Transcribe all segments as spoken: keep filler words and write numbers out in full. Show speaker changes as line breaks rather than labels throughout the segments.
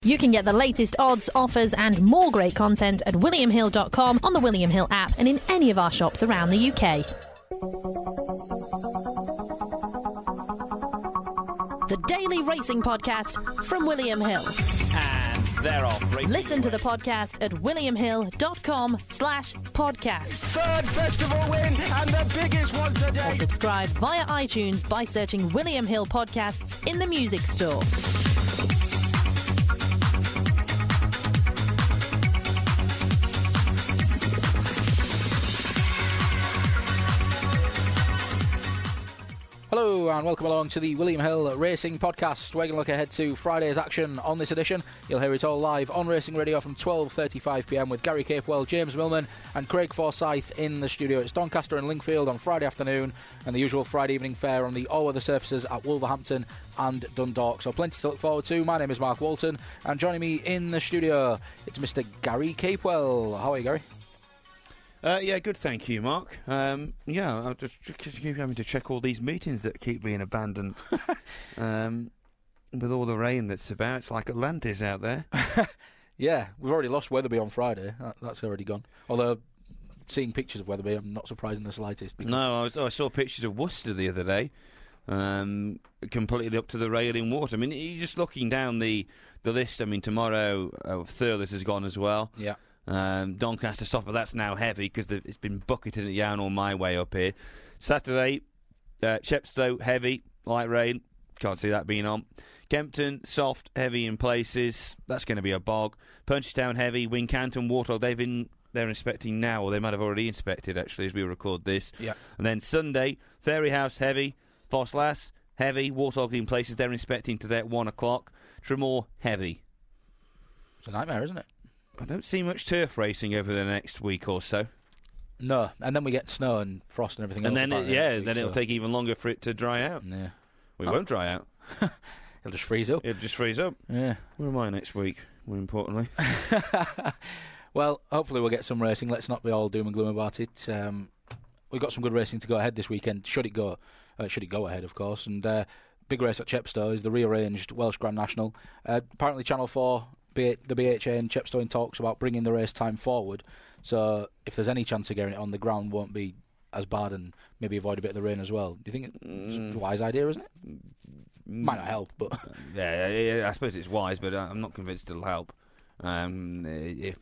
You can get the latest odds, offers and more great content at william hill dot com, on the William Hill app and in any of our shops around the U K. The Daily Racing Podcast from William Hill.
And they're off. Racing
Listen to the podcast at william hill dot com slash podcast.
Third festival win and the biggest one today.
Or subscribe via iTunes by searching William Hill Podcasts in the music store.
Hello and welcome along to the William Hill Racing Podcast. We're going to look ahead to Friday's action on this edition. You'll hear it all live on Racing Radio from twelve thirty-five p m with Gary Capewell, James Millman and Craig Forsyth in the studio. It's Doncaster and Lingfield on Friday afternoon and the usual Friday evening fare on the all-weather surfaces at Wolverhampton and Dundalk. So plenty to look forward to. My name is Mark Walton and joining me in the studio it's Mister Gary Capewell. How are you, Gary?
Uh, yeah, good, thank you, Mark. Um, yeah, I just keep having to check all these meetings that keep being abandoned. um, with all the rain that's about, it's like Atlantis out there.
Yeah, we've already lost Weatherby on Friday. That, that's already gone. Although, seeing pictures of Weatherby, I'm not surprised in the slightest.
No, I, was, I saw pictures of Worcester the other day, um, completely up to the rail in water. I mean, you're just looking down the, the list. I mean, tomorrow, uh, Thurles has gone as well.
Yeah.
Um, Doncaster Stopper, that's now heavy because it's been bucketing it down on my way up here. Saturday, uh, Chepstow, heavy, light rain, can't see that being on. Kempton, soft, heavy in places, that's going to be a bog. Punchestown, heavy, Wincanton, Warthog, they've been, they're inspecting now, or they might have already inspected actually as we record this.
Yeah.
And then Sunday, Fairyhouse, heavy, Fosslas, heavy, Warthog in places, they're inspecting today at one o'clock. Tremor, heavy.
It's a nightmare, isn't it?
I don't see much turf racing over the next week or so.
No, and then we get snow and frost and everything
And
else.
then, it, yeah, week, then it'll so. take even longer for it to dry out.
Yeah.
We
oh.
won't dry out.
It'll just freeze up.
It'll just freeze up.
Yeah.
Where am I next week, more importantly?
Well, hopefully we'll get some racing. Let's not be all doom and gloom about it. Um, we've got some good racing to go ahead this weekend. Should it go? Uh, should it go ahead, of course. And uh, big race at Chepstow is the rearranged Welsh Grand National. Uh, apparently Channel four... B- the B H A and Chepstow in talks about bringing the race time forward, so if there's any chance of getting it on, the ground won't be as bad and maybe avoid a bit of the rain as well. Do you think it's mm. a wise idea, isn't it? Mm. Might not help, but...
yeah, yeah, yeah, I suppose it's wise, but I'm not convinced it'll help. Um, if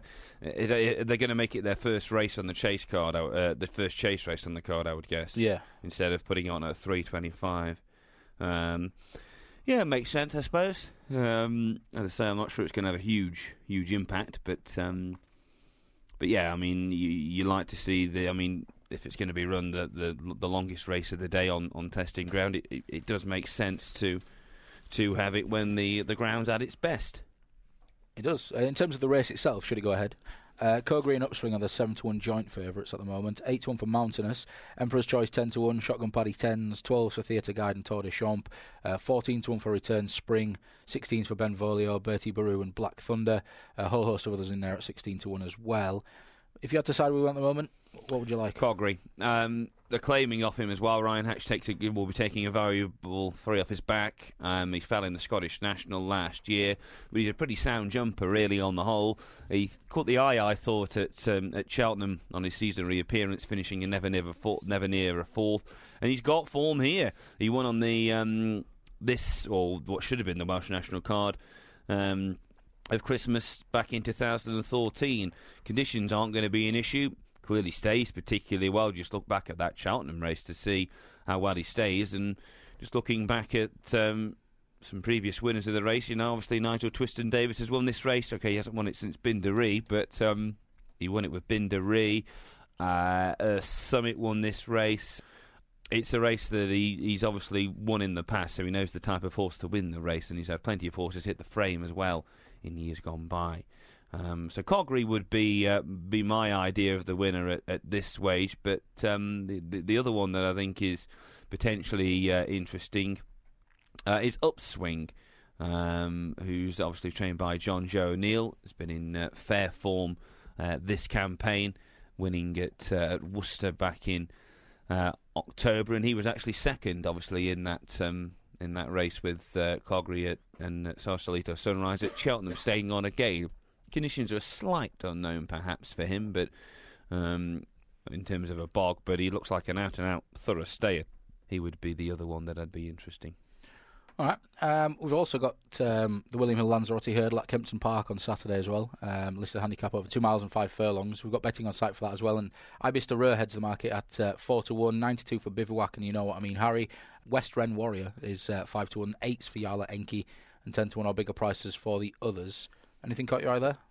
they're going to make it their first race on the chase card, uh, the first chase race on the card, I would guess.
Yeah.
Instead of putting it on at three twenty-five. Um... Yeah, it makes sense, I suppose. Um, as I say, I'm not sure it's going to have a huge, huge impact, but um, but yeah, I mean, you, you like to see the. I mean, if it's going to be run the, the the longest race of the day on, on testing ground, it, it, it does make sense to to have it when the the ground's at its best.
It does. Uh, in terms of the race itself, should it go ahead? Uh, Cogree and Upswing are the seven to one joint favourites at the moment. eight to one for Mountainous. Emperor's Choice ten to one. Shotgun Paddy tens. twelves for Theatre Guide and Tour de Champ. Uh, fourteen to one for Return Spring. sixteens for Benvolio, Bertie Baru and Black Thunder. A whole host of others in there at sixteen to one as well. If you had to decide who we want at the moment, what would you like?
Cogree. Um, they're claiming off him as well. Ryan Hatch takes a, will be taking a valuable three off his back. Um, he fell in the Scottish National last year, but he's a pretty sound jumper, really, on the whole. He caught the eye, I thought, at um, at Cheltenham on his season reappearance, finishing in never, never, four, never near a fourth. And he's got form here. He won on the um, this, or what should have been the Welsh National card, um, of Christmas back in two thousand fourteen. Conditions aren't going to be an issue. Clearly stays particularly well. Just look back at that Cheltenham race to see how well he stays, and just looking back at um, some previous winners of the race, you know, obviously Nigel Twiston Davis has won this race. Okay, he hasn't won it since Binderee, but um, he won it with Binderee. Uh, uh, Summit won this race. It's a race that he, he's obviously won in the past, so he knows the type of horse to win the race, and he's had plenty of horses hit the frame as well in years gone by. Um, so Cogree would be uh, be my idea of the winner at, at this wage, but um, the, the the other one that I think is potentially uh, interesting uh, is Upswing, um, who's obviously trained by John Joe O'Neill. Has been in uh, fair form uh, this campaign, winning at, uh, at Worcester back in uh, October, and he was actually second, obviously, in that um, in that race with uh, Cogri at, and uh, Sausalito Sunrise. At Cheltenham, staying on again. Conditions are a slight unknown, perhaps, for him, but um, in terms of a bog, but he looks like an out-and-out thorough stayer. He would be the other one that I'd be interesting.
All right. Um, we've also got um, the William Hill Lanzarote Hurdle at Kempton Park on Saturday as well. Um, listed handicap over two miles and five furlongs. We've got betting on site for that as well. And Ibis Rur heads the market at uh, four to one, ninety-two for Bivouac, and you know what I mean, Harry. West Wren Warrior is uh, five to one, eights for Yala Enki, and ten to one or bigger prices for the others. Anything caught your eye there?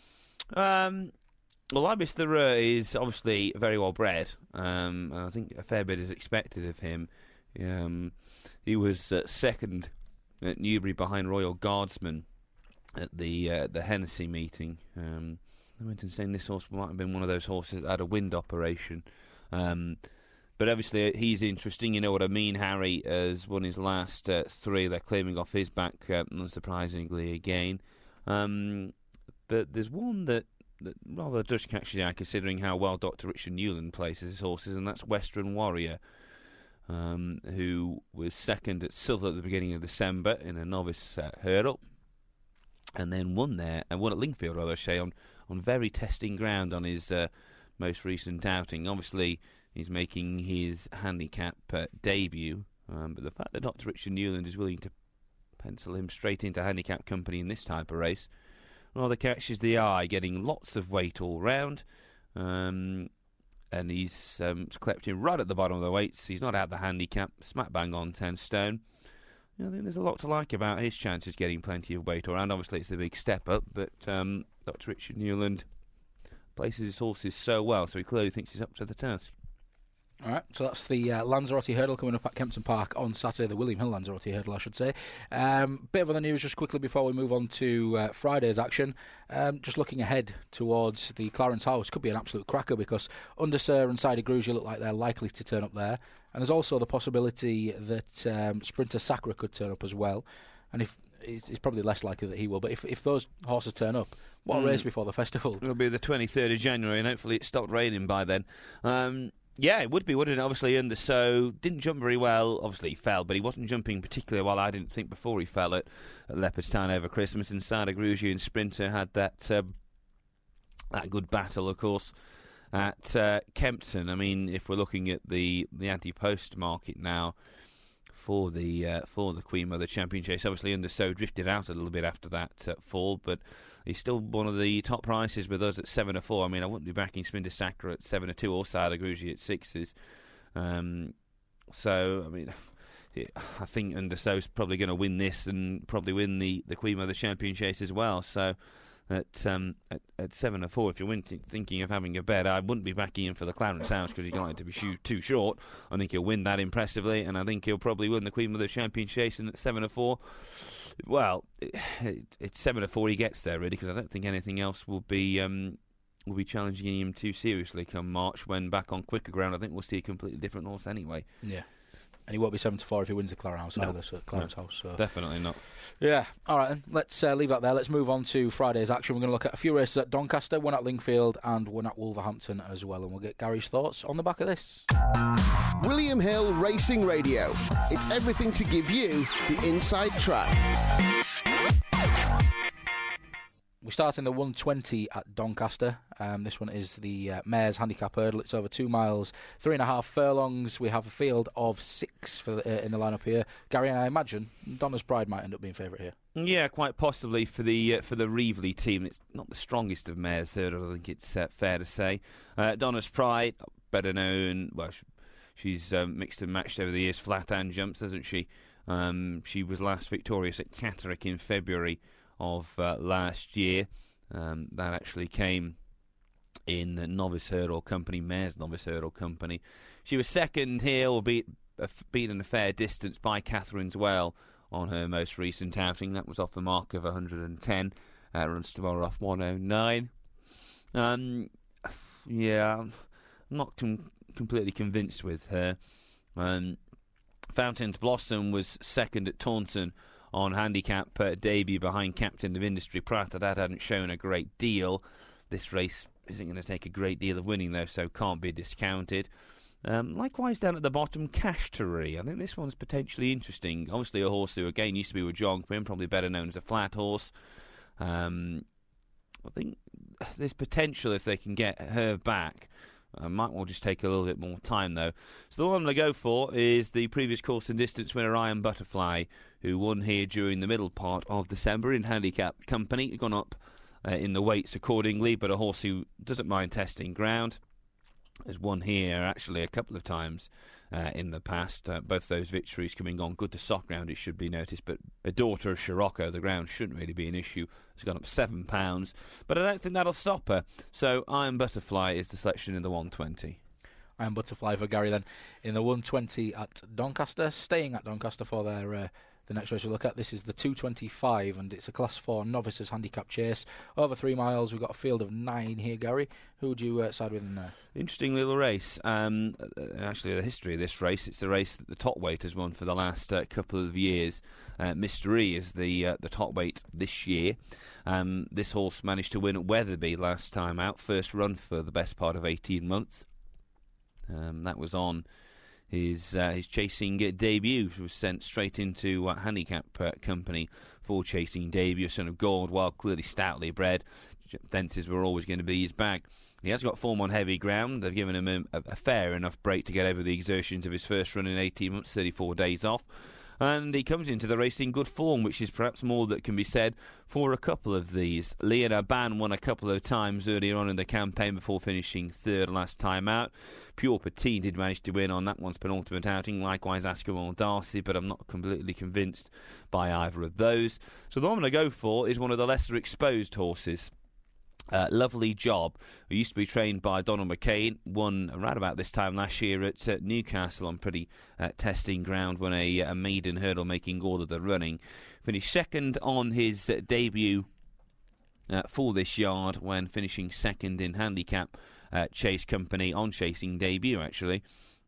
Um, well, Ibis the Rur is obviously very well bred. Um, and I think a fair bit is expected of him. Um, he was uh, second at Newbury behind Royal Guardsman at the uh, the Hennessy meeting. Um, I went and saying this horse might have been one of those horses that had a wind operation. Um, but obviously he's interesting. You know what I mean? Harry has won his last uh, three. They're claiming off his back, uh, unsurprisingly, again. Um, but there's one that, that rather does catch the eye, considering how well Doctor Richard Newland places his horses, and that's Western Warrior. Um, who was second at Southall at the beginning of December in a novice uh, hurdle, and then won there, and won at Lingfield, rather, say, on, on very testing ground on his uh, most recent outing. Obviously, he's making his handicap uh, debut, um, but the fact that Doctor Richard Newland is willing to pencil him straight into handicap company in this type of race rather catches the eye, getting lots of weight all round. Um... And he's um, clept him right at the bottom of the weights. He's not out the handicap, smack bang on ten stone. You know, I think there's a lot to like about his chances getting plenty of weight around. Obviously, it's a big step up, but um, Doctor Richard Newland places his horses so well, so he clearly thinks he's up to the task.
All right, so that's the uh, Lanzarote Hurdle coming up at Kempton Park on Saturday, the William Hill Lanzarote Hurdle, I should say. Um, bit of other news just quickly before we move on to uh, Friday's action. Um, just looking ahead towards the Clarence House, could be an absolute cracker because Undersir and Cider Grugia look like they're likely to turn up there. And there's also the possibility that um, Sprinter Sacra could turn up as well. And if it's, it's probably less likely that he will, but if if those horses turn up, what a mm. race before the festival.
It'll be the twenty-third of January, and hopefully it's stopped raining by then. Um... Yeah, it would be, wouldn't it? Obviously, under so didn't jump very well. Obviously, he fell, but he wasn't jumping particularly well, I didn't think, before he fell at, at Leopardstown over Christmas. And Cider Grugia and Sprinter had that um, that good battle, of course, at uh, Kempton. I mean, if we're looking at the the anti-post market now for the uh, for the Queen Mother Champion Chase, obviously under so drifted out a little bit after that uh, fall, but he's still one of the top prices with us at seven to four. I mean, I wouldn't be backing Sprinter Sacra at seven to two or Cider Grugia at sixes. Um, so, I mean, I think under so's probably going to win this and probably win the, the Queen Mother Champion Chase as well. So, at um, at, at seven to four, if you're thinking of having a bet, I wouldn't be backing him for the Clarence House because he's going to be shoot too short. I think he'll win that impressively, and I think he'll probably win the Queen Mother Champion Chase. And at seven to four, well, it, it, it's seven to four he gets there really, because I don't think anything else will be um, will be challenging him too seriously come March, when back on quicker ground. I think we'll see a completely different horse anyway.
Yeah. And he won't be seven to four if he wins the Clarence House
no.
either. So Clarence no. House, so.
Definitely not.
Yeah. All right, then. Let's uh, leave that there. Let's move on to Friday's action. We're going to look at a few races at Doncaster, one at Lingfield, and one at Wolverhampton as well. And we'll get Gary's thoughts on the back of this.
William Hill Racing Radio. It's everything to give you the inside track.
We start in the one twenty at Doncaster. Um, this one is the uh, Mares Handicap Hurdle. It's over two miles, three and a half furlongs. We have a field of six for the, uh, in the lineup here. Gary, I imagine Donna's Pride might end up being favourite here.
Yeah, quite possibly for the uh, for the Reevely team. It's not the strongest of Mares Hurdle, I think it's uh, fair to say. Uh, Donna's Pride, better known, well, she, she's um, mixed and matched over the years, flat and jumps, hasn't she? Um, she was last victorious at Catterick in February of uh, last year. Um, that actually came in the Novice Hurdle Company, Mares Novice Hurdle Company. She was second here, albeit uh, beaten a fair distance by Catherine's Well on her most recent outing. That was off a mark of one hundred ten. Uh, runs tomorrow off one oh nine. Um, yeah, I'm not com- completely convinced with her. Um, Fountain's Blossom was second at Taunton on handicap uh, debut behind Captain of Industry. Prior to that, hadn't shown a great deal. This race isn't going to take a great deal of winning, though, so can't be discounted. Um, likewise, down at the bottom, Cashtory. I think this one's potentially interesting. Obviously, a horse who, again, used to be with John Quinn, probably better known as a flat horse. Um, I think there's potential if they can get her back. I might well just take a little bit more time, though. So the one I'm going to go for is the previous course and distance winner, Iron Butterfly, who won here during the middle part of December in handicap company. Gone up uh, in the weights accordingly, but a horse who doesn't mind testing ground. Has won here actually a couple of times uh, in the past. Uh, both those victories coming on good to soft ground, it should be noticed. But a daughter of Scirocco, the ground shouldn't really be an issue. Has gone up seven pounds, but I don't think that'll stop her. So Iron Butterfly is the selection in the one twenty.
Iron Butterfly for Gary then in the one twenty at Doncaster, staying at Doncaster for their uh, the next race we look at. This is the two twenty-five, and it's a Class four novices handicap chase over three miles. We've got a field of nine here, Gary. Who would you uh, side with in there?
Interesting little race. Um, actually, the history of this race, it's the race that the top weight has won for the last uh, couple of years. Uh, Mystery is the uh, the top weight this year. Um, this horse managed to win at Wetherby last time out, first run for the best part of eighteen months. Um, that was on his uh, his chasing uh, debut. Was sent straight into uh, handicap uh, company for chasing debut. Son of Goldwild, clearly stoutly bred. Fences were always going to be his bag. He has got form on heavy ground. They've given him a, a fair enough break to get over the exertions of his first run in eighteen months, thirty-four days off. And he comes into the race in good form, which is perhaps more that can be said for a couple of these. Leon Ban won a couple of times earlier on in the campaign before finishing third last time out. Pure Petit did manage to win on that one's penultimate outing. Likewise, Askerwell Darcy, but I'm not completely convinced by either of those. So the one I'm going to go for is one of the lesser exposed horses. Uh, Lovely Job, who used to be trained by Donald McCain, won around about this time last year at uh, Newcastle on pretty uh, testing ground, won a, a maiden hurdle making all of the running. Finished second on his uh, debut uh, for this yard when finishing second in handicap uh, chase company on chasing debut actually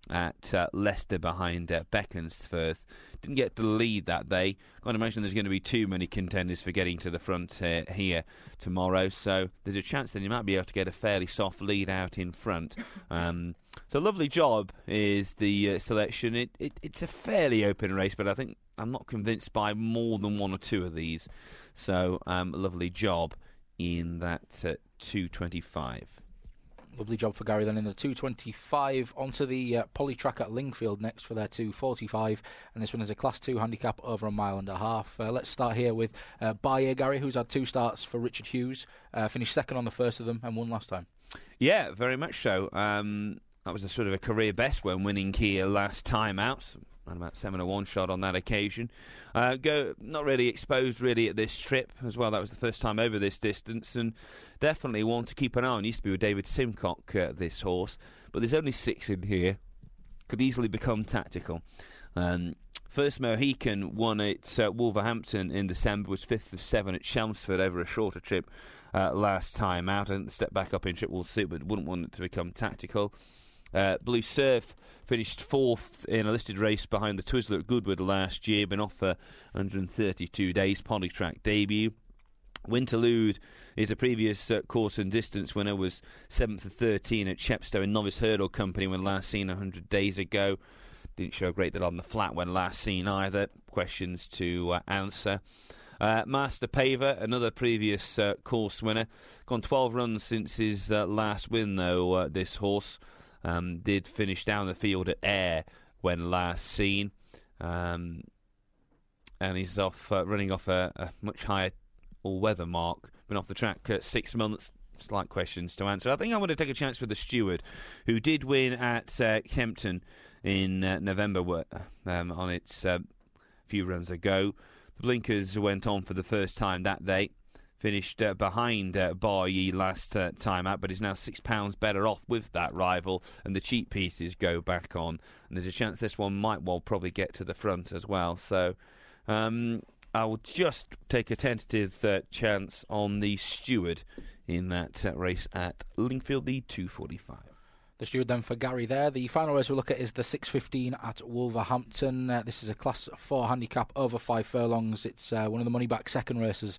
at uh, Leicester behind uh, Beaconsfield. Didn't get the lead that day. Can't imagine there's going to be too many contenders for getting to the front uh, here tomorrow, so there's a chance that he might be able to get a fairly soft lead out in front. Um, so Lovely Job is the uh, selection. It, it It's a fairly open race, but I think I'm not convinced by more than one or two of these. So um, Lovely Job in that uh, two twenty-five.
Lovely Job for Gary then in the two twenty-five. Onto the uh, Polytrack at Lingfield next for their two forty-five, and this one is a Class two handicap over a mile and a half. Uh, let's start here with uh, Bayer, Gary, who's had two starts for Richard Hughes, uh, finished second on the first of them and won last time.
Yeah, very much so. Um, that was a sort of a career best when winning here last time out. Around about seven oh one shot on that occasion. Uh, go not really exposed really at this trip as well. That was the first time over this distance, and definitely one to keep an eye on. Used to be with David Simcock, uh, this horse, but there's only six in here. Could easily become tactical. Um, First Mohican won at uh, Wolverhampton in December, was fifth of seven at Chelmsford over a shorter trip uh, last time out. I think the step back up in trip will suit, but wouldn't want it to become tactical. Uh, Blue Surf finished fourth in a listed race behind the Twizzler at Goodwood last year, been off for one hundred thirty-two days, Polytrack debut. Winterlude is a previous uh, course and distance winner, was seventh of thirteen at Chepstow in Novice Hurdle Company when last seen one hundred days ago. Didn't show a great deal on the flat when last seen either. Questions to uh, answer. Uh, Master Paver, another previous uh, course winner. Gone twelve runs since his uh, last win, though, uh, this horse. Um, did finish down the field at Ayr when last seen. Um, and he's off uh, running off a, a much higher all-weather mark. Been off the track uh, six months. Slight questions to answer. I think I'm going to take a chance with the Steward, who did win at uh, Kempton in uh, November um, on its uh, few runs ago. The blinkers went on for the first time that day. Finished uh, behind uh, Bar Yi last uh, time out, but is now six pounds better off with that rival, and the cheap pieces go back on. And there's a chance this one might well probably get to the front as well. So um, I will just take a tentative uh, chance on the Steward in that uh, race at Lingfield, the two forty-five.
The Steward then for Gary there. The final race we'll look at is the six fifteen at Wolverhampton. Uh, this is a Class four handicap over five furlongs. It's uh, one of the money-back second races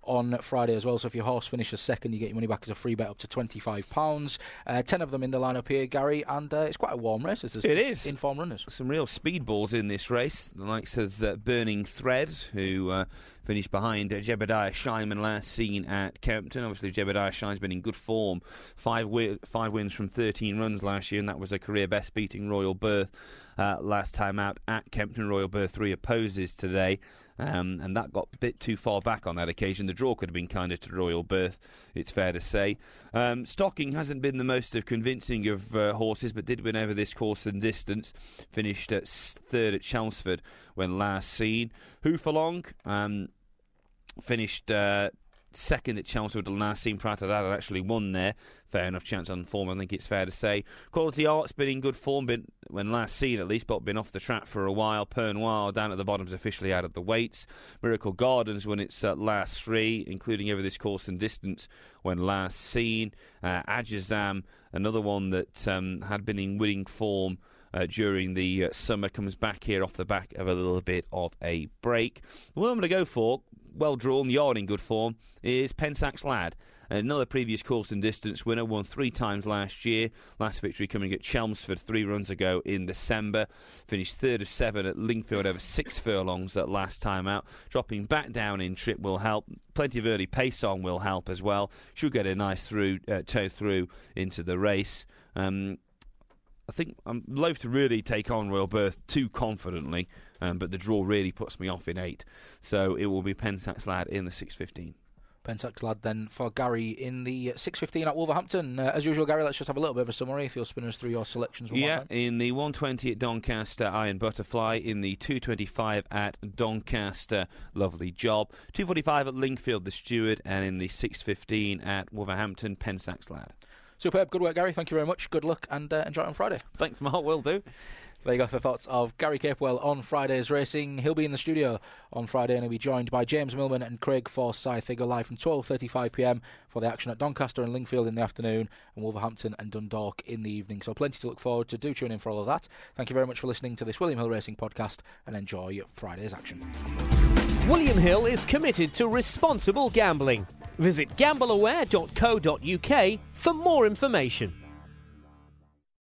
on Friday as well. So if your horse finishes second, you get your money back as a free bet up to twenty-five pounds. Uh, ten of them in the lineup here, Gary, and uh, it's quite a warm race. There's
it is.
In-form runners.
Some real speedballs in this race. The likes of uh, Burning Thread, who uh, finished behind uh, Jebediah Shineman last seen at Kempton. Obviously, Jebediah Shine's been in good form. Five, wi- five wins from thirteen runs last year, and that was a career best, beating Royal Birth uh, last time out at Kempton. Royal Birth three opposes today. Um, and that got a bit too far back on that occasion. The draw could have been kinder to Royal Birth, it's fair to say. Um, Stocking hasn't been the most of convincing of uh, horses, but did win over this course and distance. Finished at third at Chelmsford when last seen. Hooferlong um, finished uh, second at Chelmsford last seen. Prior to that, had actually won there. Fair enough chance on form, I think it's fair to say. Quality Art's been in good form, been, when last seen at least, but been off the track for a while. Pernoir down at the bottom is officially out of the weights. Miracle Gardens won its uh, last three, including over this course and distance when last seen. Uh, Ajazam, another one that um, had been in winning form Uh, during the uh, summer, comes back here off the back of a little bit of a break. The one I'm going to go for, well drawn, yard in good form, is Pensax Lad. Another previous course and distance winner, won three times last year. Last victory coming at Chelmsford three runs ago in December. Finished third of seven at Lingfield over six furlongs that last time out. Dropping back down in trip will help. Plenty of early pace on will help as well. Should get a nice through uh, toe through into the race. Um, I think I'm loath to really take on Royal Birth too confidently, um, but the draw really puts me off in eight. So it will be Pensax Lad in the six fifteen.
Pensax Lad then for Gary in the six fifteen at Wolverhampton. Uh, as usual, Gary, let's just have a little bit of a summary if you'll spin us through your selections one
yeah,
more time.
In the one twenty at Doncaster, Iron Butterfly. In the two twenty-five at Doncaster, Lovely Job. two forty-five at Lingfield, The Steward. And in the six fifteen at Wolverhampton, Pensax Lad.
Superb. Good work, Gary. Thank you very much. Good luck and uh, enjoy it on Friday.
Thanks, Mark. Will do.
There you go, the thoughts of Gary Capewell on Friday's racing. He'll be in the studio on Friday and he'll be joined by James Millman and Craig Forsyth. They go live from twelve thirty-five p m for the action at Doncaster and Lingfield in the afternoon and Wolverhampton and Dundalk in the evening. So plenty to look forward to. Do tune in for all of that. Thank you very much for listening to this William Hill Racing podcast and enjoy Friday's action.
William Hill is committed to responsible gambling. Visit gamble aware dot co dot uk for more information.